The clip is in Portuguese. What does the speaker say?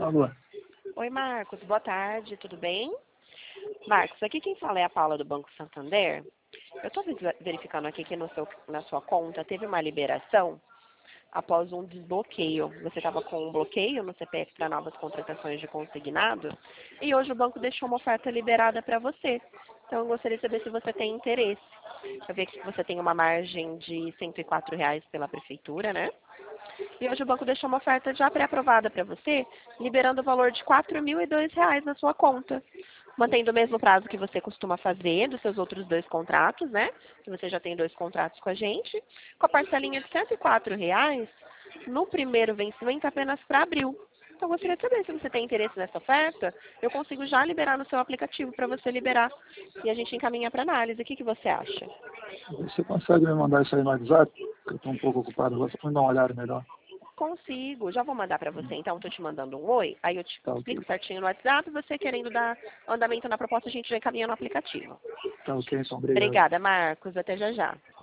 Alô? Oi, Marcos. Boa tarde, tudo bem? Marcos, aqui quem fala é a Paula do Banco Santander. Eu estou verificando aqui que na sua conta teve uma liberação após um desbloqueio. Você estava com um bloqueio no CPF para novas contratações de consignado e hoje o banco deixou uma oferta liberada para você. Então eu gostaria de saber se você tem interesse. Eu vi que você tem uma margem de R$ 104 pela prefeitura, né? E hoje o banco deixou uma oferta já pré-aprovada para você, liberando o valor de R$ 4.002 na sua conta. Mantendo o mesmo prazo que você costuma fazer dos seus outros 2 contratos, né? Que você já tem 2 contratos com a gente. Com a parcelinha de R$ 104 no primeiro vencimento apenas para abril. Então, eu gostaria de saber se você tem interesse nessa oferta. Eu consigo já liberar no seu aplicativo para você liberar. E a gente encaminha para análise. O que você acha? Você consegue me mandar isso aí no WhatsApp? Eu estou um pouco ocupado agora, só para me dar uma olhada melhor. Consigo. Já vou mandar para você. Então, estou te mandando um oi. Aí eu te Tá ok. explico certinho no WhatsApp. Você querendo dar andamento na proposta, a gente já encaminha no aplicativo. Tá ok, então, obrigado. Obrigada, Marcos. Até já já.